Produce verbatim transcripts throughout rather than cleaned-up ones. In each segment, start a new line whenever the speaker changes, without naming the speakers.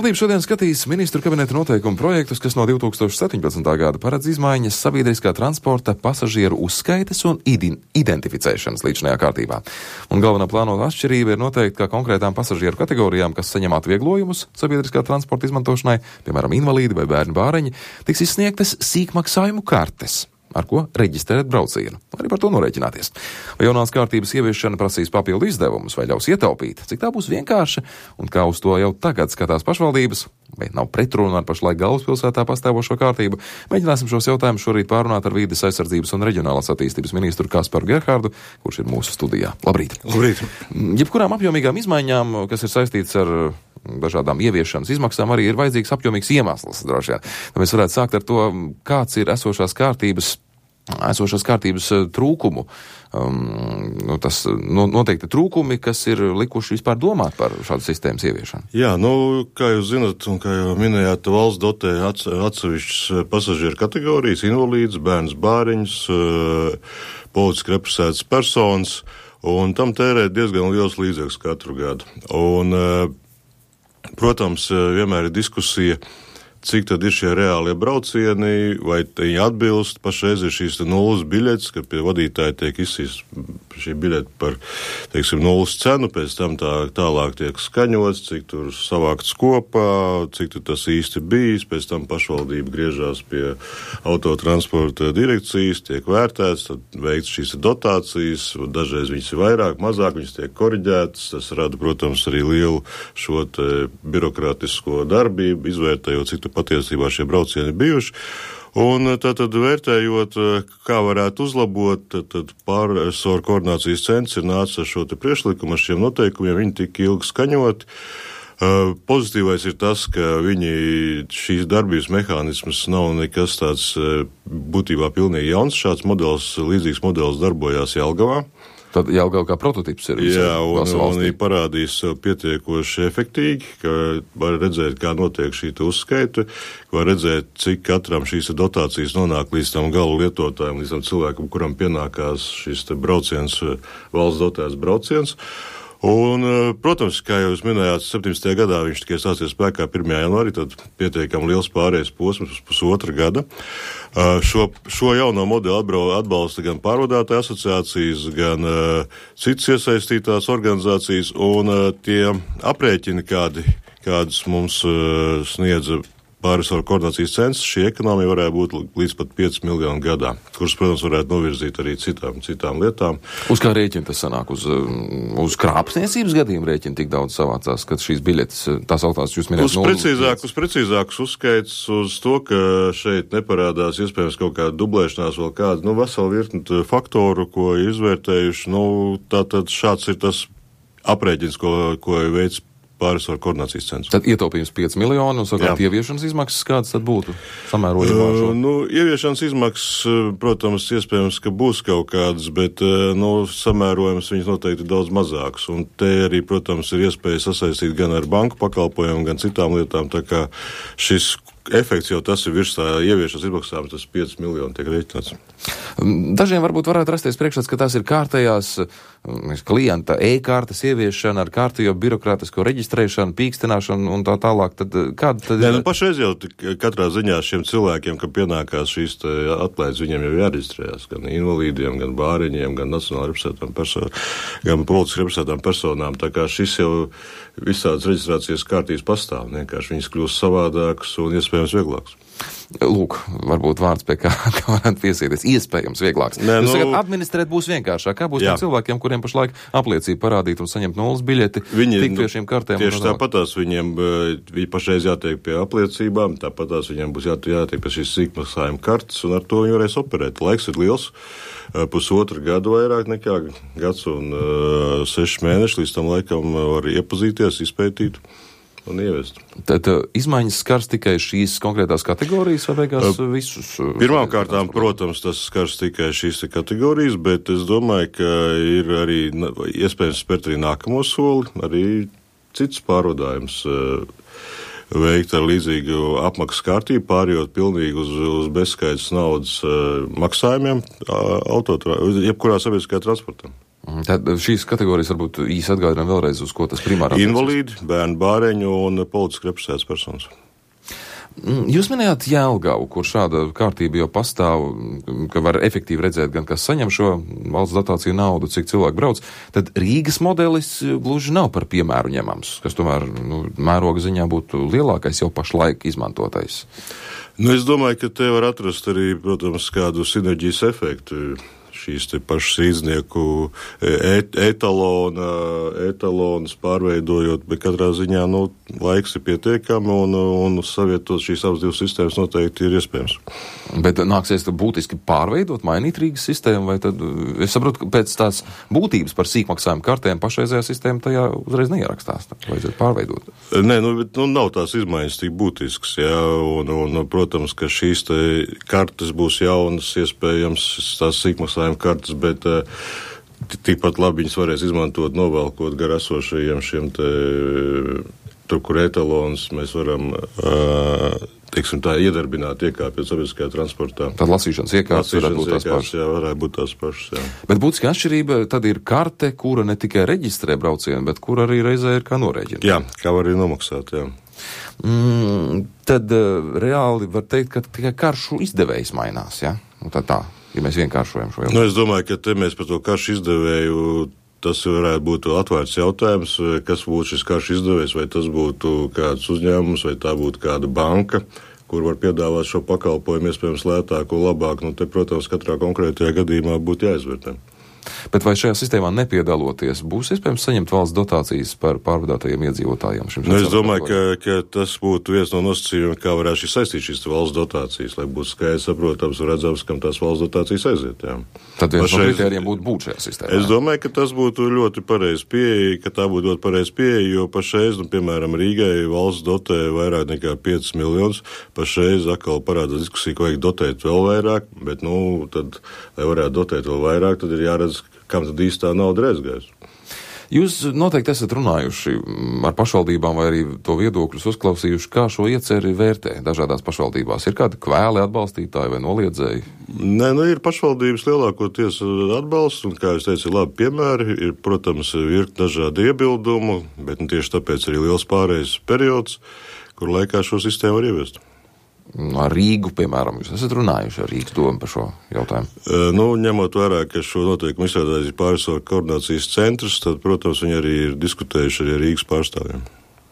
Valdība šodien skatīs ministru kabineta noteikumu projektus, kas no divs tūkstoši septiņpadsmitā gada paredz izmaiņas sabiedriskā transporta pasažieru uzskaites un identificēšanas līdzinājā kārtībā. Un galvenā plānota atšķirība ir noteikti, ka konkrētām pasažieru kategorijām, kas saņem atvieglojumus sabiedriskā transporta izmantošanai, piemēram, invalīdi vai bērnu bāreņi, tiks izsniegtas sīkmaksājumu kartes, ar ko reģistrēt braucienu, arī par to norēķināties. Vai jaunās kārtības ieviešana prasīs papildu izdevumus vai ļaus ietaupīt, cik tā būs vienkārša un kā uz to jau tagad skatās pašvaldības, vai nav pretruna ar pašlaik galvaspilsētā pastāvošo kārtību, mēģināsim šos jautājumus šorīt pārunāt ar Vīdes aizsardzības un reģionālās attīstības ministru Kasparu Gerhārdu, kurš ir mūsu studijā. Labrīt!
Labrīt!
Jebkurām apjomīgām izmaiņām, kas ir saistīts ar dažādām ieviešanas izmaksām, arī ir vajadzīgs apjomīgs iemesls, droši vien. Mēs varētu sākt ar to, kāds ir esošās kārtības, esošās kārtības trūkumu. Um, nu, tas nu, noteikti trūkumi, kas ir likuši vispār domāt par šādu sistēmas ieviešanu.
Jā, nu, kā jūs zinat, un kā jau minējāt, valsts dotē atsevišķas pasažieru kategorijas, invalīdus, bērns bāriņus, politiski represētas personas, un tam tērē diezgan liels līdzeklis katru gadu. Un, protams, vienmēr ir diskusija, cik tad ir šie reālie braucieni, vai viņi atbilst. Pašreiz ir šīs nulles biļetes, kad pie vadītāja tiek izsīst šī biļete par, teiksim, nulles cenu, pēc tam tā, tālāk tiek skaņots, cik tur savākts kopā, cik tur tas īsti bijis, pēc tam pašvaldība griežās pie autotransporta direkcijas, tiek vērtēts, tad veikts šīs dotācijas, dažreiz viņas ir vairāk, mazāk, viņas tiek koriģētas, tas rada, protams, arī lielu šo te birokrātisko darbību, izvērtējot, cik patiesībā šie braucieni bijuši. Un tātad vērtējot, kā varētu uzlabot, tad pārresoru koordinācijas centrs ir nācis ar šo te priekšlikumu, ar šiem noteikumiem, viņi tik ilgi skaņoti. Pozitīvais ir tas, ka viņi šīs darbības mehānismas nav nekas tāds būtībā pilnīgi jauns. Šāds modelis, līdzīgs modelis darbojās Jelgavā.
Tad Jelgava kā prototips ir.
Jā, un, un viņi parādīs sev pietiekoši efektīgi, ka var redzēt, kā notiek šī uzskaita, var redzēt, cik katram šīs dotācijas nonāk līdz tam galu lietotājiem, līdz tam cilvēkam, kuram pienākās šis te brauciens, valsts dotēts brauciens. Un, protams, kā jau jūs minējāt, septiņdesmitajā gadā viņš tikai stāsies spēkā pirmajā janvārī, tad pietiekami liels pārējais posms uz pusotra gada. Šo, šo jauno modeli atbalsta gan pārvadātāju asociācijas, gan uh, citas iesaistītās organizācijas, un uh, tie aprēķini, kādi, kādas mums uh, sniedza pārresoru koordinācijas centrs, šī ekonomija varētu būt līdz pat pieci miljoni gadā, kuras, protams, varētu novirzīt arī citām, citām lietām.
Uz kā rēķina tas sanāk? Uz, uz krāpniecības gadījumu rēķina tik daudz savācās, ka šīs biļetes, tās augtās jūs minējat?
Uz, precīzāk, uz precīzākus uzskaits, uz to, ka šeit neparādās iespējams kaut kāda dublēšanās vēl kāda, nu, vesela virkni faktoru, ko izvērtējuši, nu, tātad šāds ir tas aprēķins, ko, ko veids pārresoru koordinācijas centrs.
Tad ietaupījums pieci miljoni, un sakāt, ieviešanas izmaksas kādas tad būtu samērojumā šo?
Uh, nu, ieviešanas izmaksas, protams, iespējams, ka būs kaut kādas, bet, nu, samērojums viņas noteikti daudz mazāks. Un te arī, protams, ir iespēja sasaistīt gan ar banku pakalpojumu, gan citām lietām, tā kā šis efekts jau tas ir virs tā ieviešanas izmaksām, tas pieci miljoni tiek rēķināts.
Dažiem varbūt varētu rasties priekšstats, ka tās ir kārtējās klienta e-kārtas ieviešana ar kārtējo birokrātisko reģistrēšanu, pīkstināšanu un tā tālāk. Tad kāda tad ir?
Nē, nu pašreiz jau katrā ziņā šiem cilvēkiem, ka pienākās šīs atlaides, viņiem jau jāreģistrējās gan invalīdiem, gan bāriņiem, gan nacionāli represētām personām, gan politiski represētām personām. Tā kā šis jau visādas reģistrācijas kārtības pastāv, vienkārši viņas kļūst savādākas un iespējams vieglāks.
Lūk, varbūt vārds pie kā, kā varētu piesīties, iespējams vieglāks. Nē, Jūs nu, sakat, administrēt būs vienkāršāk. Kā būs jā. Tiem cilvēkiem, kuriem pašlaik apliecību parādīt un saņemt nulles biļeti, viņi, tik pie šīm kartēm?
Tieši tāpatās viņiem, viņi pašreiz jātiek pie apliecībām, tāpatās viņiem būs jātiek, jātiek pie šīs sīkmaksājuma kartes, un ar to viņi varēs operēt. Laiks ir liels, pusotru gadu vairāk nekā gads un uh, seši mēneši, līdz tam laikam var iepazīties, izpētīt un ieviest.
Tad uh, izmaiņas skars tikai šīs konkrētās kategorijas vai beigās uh, visus? Uh,
Pirmām kārtām, protams, tas skars tikai šīs kategorijas, bet es domāju, ka ir arī iespējams spērt arī nākamo soli, arī cits pārvadājums uh, veikt ar līdzīgu apmaksas kārtību, pārējot pilnīgi uz, uz bezskaitas naudas uh, maksājumiem uh, autotra, jebkurā sabiedriskajā transportā.
Tad šīs kategorijas varbūt īsi atgādinām vēlreiz, uz ko tas primāri attiecas.
Invalīdi, bērnu bāreņu un politiski represētas personas.
Jūs minējāt Jelgavu, kur šāda kārtība jau pastāv, ka var efektīvi redzēt gan, kas saņem šo valsts dotāciju naudu, cik cilvēku brauc. Tad Rīgas modelis gluži nav par piemēru ņemams, kas tomēr nu, mēroga ziņā būtu lielākais jau pašlaik izmantotais.
Nu, es domāju, ka te var atrast arī, protams, kādu sinerģijas efektu. Šīs te pašas īznieku etalona, etalonas pārveidojot, bet katrā ziņā, nu, laiks ir pietiekami un, un savietot šīs abas divas sistēmas noteikti ir iespējams.
Bet nāksies būtiski pārveidot, mainīt Rīgas sistēmu, vai tad, es saprotu, ka pēc tās būtības par sīkmaksājumu kartēm pašreizējā sistēma tajā uzreiz neierakstās, tā vajadzētu pārveidot.
Nē, nu, bet, nu, nav tās izmaiņas tik būtiskas, jā, un, un, protams, ka šīs te kartes būs jaunas, iespējams, tās sīkmaksājuma kartes, bet uh, tikpat labi viņas varēs izmantot novelkot gar esošajiem šiem te, tur, kur etalons mēs varam, uh, teiksim tā, iedarbināt, iekāpjot sabiedriskajā transportā.
Tad lasīšanas iekārtas varētu būt tās pašas.
Jā, varētu būt tās pašas, jā.
Bet būtiski atšķirība tad ir karte, kura ne tikai reģistrē braucienu, bet kura arī reizē ir kā norēķina.
Jā, kā var arī nomaksāt, jā.
Mm, tad uh, reāli var teikt, ka tikai karšu izdevējs mainās, jā? Nu, tā tā. Ja mēs vienkāršojam šo jautājumu.
Nu, es domāju, ka te mēs par to karšu izdevēju, tas varētu būt atvērts jautājums, kas būtu šis karšu izdevējs, vai tas būtu kāds uzņēmums, vai tā būtu kāda banka, kur var piedāvāt šo pakalpojumu iespējams lētāk un labāk. Nu, te, protams, katrā konkrētajā gadījumā būtu jāizvērtē.
Bet vai šajā sistēmā nepiedaloties, būs iespējams saņemt valsts dotācijas par pārvadātajiem iedzīvotājiem?
Nu, es domāju, ka, ka tas būtu viens no nosacījumiem, kā varētu šī saistīt šīs valsts dotācijas, lai būtu skaidrs, saprotams un redzams, kam tās valsts dotācijas aiziet. Jā.
Tad viens no kritērijiem būtu būt šajā sistēmā.
Es domāju, ka tas būtu ļoti pareizi pieeja, ka tā būtu ļoti pareizi pieeja, jo pašreiz, nu, piemēram, Rīgai valsts dotē vairāk nekā piecus miljonus, pašreiz atkal parādās diskusija, ka vajag dotēt vēl vairāk, bet, nu, tad, lai varētu dotēt vēl vairāk, tad ir jāredz, kam tad īstā nauda ir aizgājusi.
Jūs noteikti esat runājuši ar pašvaldībām vai arī to viedokļus uzklausījuši, kā šo ieceri vērtē dažādās pašvaldībās. Ir kādi kvēli atbalstītāji vai noliedzēji?
Nē, nu ir pašvaldības lielākoties atbalsts, un, kā es teicu, ir labi piemēri. Ir, protams, virkni dažādi iebildumu, bet nu, tieši tāpēc arī liels pārējais periods, kur laikā šo sistēmu var ieviest.
Ar Rīgu, piemēram, jūs esat runājuši ar Rīgas domu par šo jautājumu?
Uh, nu, ņemot vērā, ka šo noteikumu izstrādājis pārsvaru koordinācijas centrs, tad, protams, viņi arī ir diskutējuši arī ar Rīgas pārstāvjiem.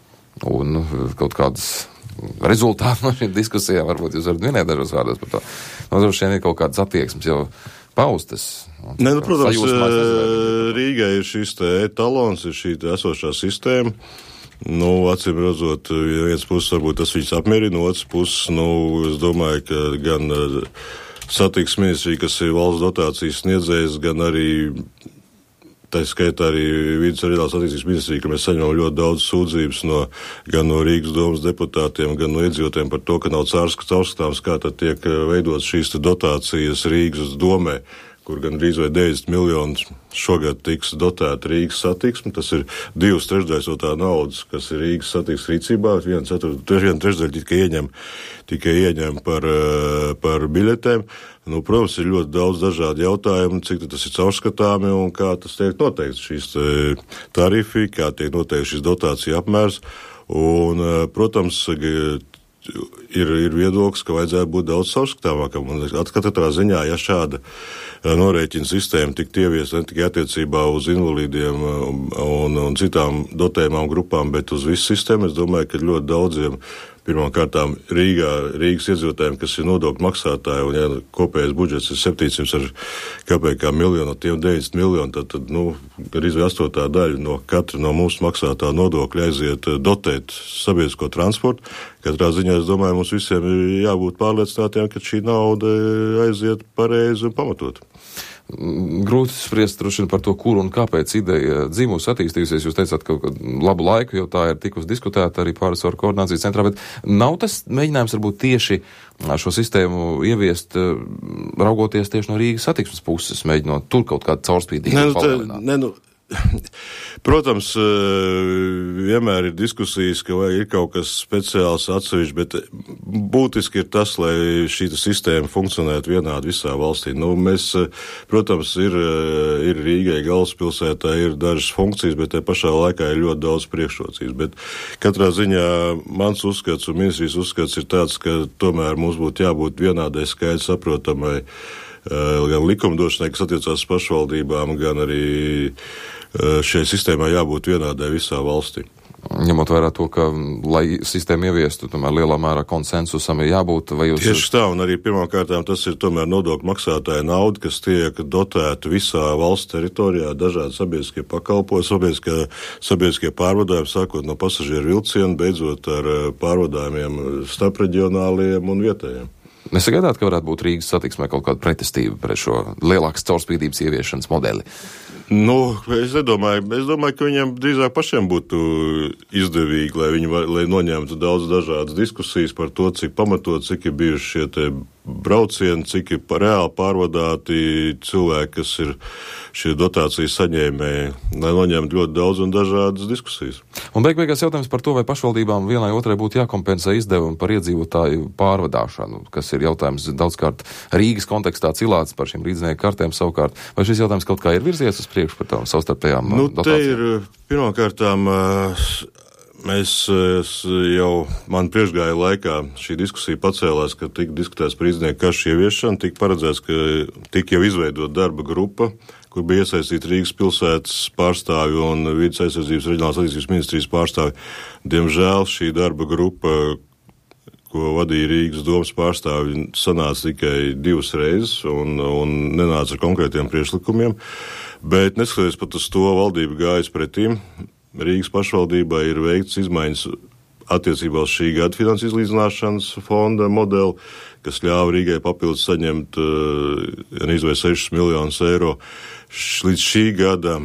Un kaut kādas rezultāti no šīm diskusijām, varbūt jūs varat minēt dažos vārdos par to. No, droši vien ir kaut kādas attieksmes jau paustas.
Nē, nu, protams, Rīgai ir šis te etalons, ir šī te esošā sistēma. Nu, acīm redzot, viens puses varbūt tas viņus apmierina, otrs puses, nu, es domāju, ka gan satiksmes ministrija, kas ir valsts dotācijas sniedzējs, gan arī, tā skaitā arī vidas un reģionālās attīstības ministrija, ka mēs saņemam ļoti daudz sūdzības no, gan no Rīgas domas deputātiem, gan no iedzīvotājiem par to, ka nav caurskatāms, kā tad tiek veidotas šīs dotācijas Rīgas domē, kur gan drīz vai deviņdesmit miljonus šogad tiks dotēta Rīgas satiksme. Tas ir divas trešdaļas no tā naudas, kas ir Rīgas satiksmes rīcībā. Viena trešdaļa tikai ieņem, tikai ieņem par, par biļetēm. Nu, protams, ir ļoti daudz dažādu jautājumu, cik tas ir caurskatāmi un kā tas tiek noteikts šīs tarifi, kā tiek noteikts šis dotācija apmērs. Un, protams, ir, ir viedoklis, ka vajadzētu būt daudz caurskatāmākam. Un katrā ziņā, ja šāda norēķina sistēma tiktu ieviesta ne tikai attiecībā uz invalīdiem un, un citām dotējumām grupām, bet uz visu sistēmu, es domāju, ka ļoti daudziem pirmkārtām Rīgā, Rīgas iedzīvotājiem, kas ir nodokļu maksātāji, un ja kopējais budžets ir septiņsimt ar kāpēkā miljonu, no tiem deviņdesmit miljoni, tad, tad nu, arī astotā daļa no katra no mūsu maksātā nodokļa aiziet dotēt sabiedrisko transportu. Katrā ziņā, es domāju, mums visiem ir jābūt pārliecinātiem, ka šī nauda aiziet pareizi un pamatot.
Grūti spriest droši vien par to, kur un kāpēc ideja dzīvūs attīstījusies. Jūs teicāt, ka labu laiku jau tā ir tikus diskutēta arī pārsvaru koordinācijas centrā, bet nav tas mēģinājums varbūt tieši šo sistēmu ieviest, raugoties tieši no Rīgas satiksmes puses, mēģinot tur kaut kādu caurspīdīgu palielināt?
Ne, nu, Protams, vienmēr ir diskusijas, ka vai ir kaut kas speciāls atsevišķi, bet būtiski ir tas, lai šī sistēma funkcionētu vienādi visā valstī. Nu, mēs, protams, ir, ir Rīgai galvaspilsētā, ir dažas funkcijas, bet te pašā laikā ir ļoti daudz priekšrocības. Bet katrā ziņā mans uzskats un ministrijas uzskats ir tāds, ka tomēr mums būtu jābūt vienādai skaidri saprotamai gan likumdošanai, kas attiecās pašvaldībām, gan arī šai sistēmai jābūt vienādai visā valstī.
Ņemot vērā to, ka, lai sistēmu ieviestu, tomēr lielā mērā konsensusam ir jābūt, vai jūs...
Tieši tā, un arī pirmkārtām tas ir tomēr nodokļu maksātāja nauda, kas tiek dotēta visā valsts teritorijā, dažādi sabiedriskie pakalpojumi, sabiedriskie, sabiedriskie pārvadājumi, sākot no pasažieru vilcienu, beidzot ar pārvadājumiem starpreģionāliem un vietējiem.
Nesagaidāt, ka varētu būt Rīgas satiksmē kaut kāda pretestība pret šo lielākas caurspīdības ieviešanas modeli?
Nu, es nedomāju, es domāju, ka viņiem drīzāk pašiem būtu izdevīgi, lai viņi var, lai noņemtu daudz dažādas diskusijas par to, cik pamatot, cik ir bijuši šie te braucieni, cik ir reāli pārvadāti cilvēki, kas ir šie dotācijas saņēmēji, lai noņemtu ļoti daudz un dažādas diskusijas.
Un beig beigās jautājums par to, vai pašvaldībām vienai otrai būtu jākompensē izdevumi par iedzīvotāju pārvadāšanu, kas ir jautājums daudzkārt Rīgas kontekstā cilāts par šīm rīdznieku kartēm savukārt. Vai šis jautājums kaut kā ir virzies uz priekšu par tām savstarpējām
nu,
dotācijām?
Te ir pirmkārtām... Mēs jau, man priekšgāja laikā šī diskusija pacēlās, ka tika diskutēts par rīdznieku karšu ieviešanu, tika paredzēts, ka tika jau izveidot darba grupa, kur bija iesaistīti Rīgas pilsētas pārstāvi un vides aizsardzības reģionālās attīstības ministrijas pārstāvi. Diemžēl šī darba grupa, ko vadīja Rīgas domas pārstāvi, sanāca tikai divas reizes un, un nenāca ar konkrētiem priekšlikumiem, bet neskatoties pat uz to, valdība gājas pretīm. Rīgas pašvaldībā ir veikts izmaiņas attiecībā uz šī gada finansu izlīdzināšanas fonda modeli, kas ļāva Rīgai papildus saņemt uh, izvēl sešus miljonus eiro. Līdz šī gada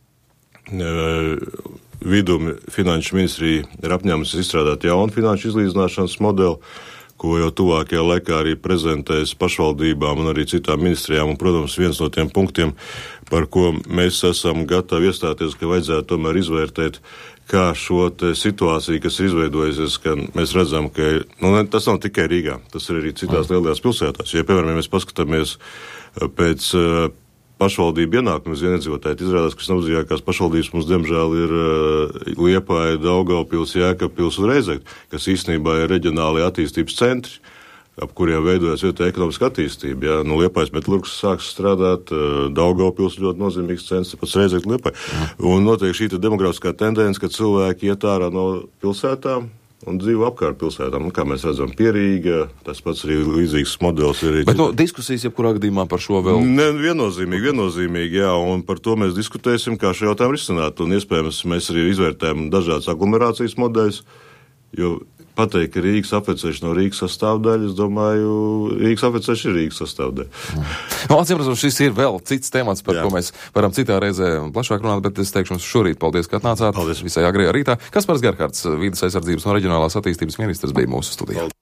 uh, vidumi finanšu ministrija ir apņēmusies izstrādāt jaunu finanšu izlīdzināšanas modeli, ko jau tuvākajā laikā arī prezentēs pašvaldībām un arī citām ministrijām. Un, protams, viens no tiem punktiem, par ko mēs esam gatavi iestāties, ka vajadzētu tomēr izvērtēt, kā šo te situāciju, kas ir izveidojusies, ka mēs redzam, ka nu, tas nav tikai Rīgā, tas ir arī citās lielajās pilsētās. Ja, piemēram, ja mēs paskatāmies pēc pašvaldību ienākumus iedzīvotāji, izrādās, ka visnabadzīgākās pašvaldības mums, diemžēl, ir uh, Liepāja, Daugavpils, Jēkabpils un Reizekne, kas īstenībā ir reģionālie attīstības centri, ap kuriem veidojas vietējā ekonomiska attīstība. Ja? Nu, Liepājas metalurgs sāks strādāt, uh, Daugavpils ļoti nozīmīgs centrs, pats Reizekne Liepāja. Un notiek šī demografiskā tendence, ka cilvēki iet ārā no pilsētām un dzīvo apkārt pilsētām. Un, kā mēs redzam, Pierīga, tas pats arī līdzīgs modelis. Ir
Bet no diskusijas jebkurā gadījumā par šo vēl?
Ne, viennozīmīgi, viennozīmīgi, jā, un par to mēs diskutēsim, kā šo jautājumu risināt. Un iespējams, mēs arī izvērtējam dažādas aglomerācijas modeļus, jo pateikt, ka Rīgas apveceļš nav Rīgas sastāvdaļa, es domāju, Rīgas apveceļš ir Rīgas sastāvdaļa.
Nu, atcīmredzot, šis ir vēl cits temats, par Jā. ko mēs varam citā reizē plašāk runāt, bet es teikšu jums šorīt paldies, ka atnācāt.
Paldies.
Visai agrajā rītā. Kaspars Gerhards, vides aizsardzības un reģionālās attīstības ministrs, bija mūsu studijā. Paldies.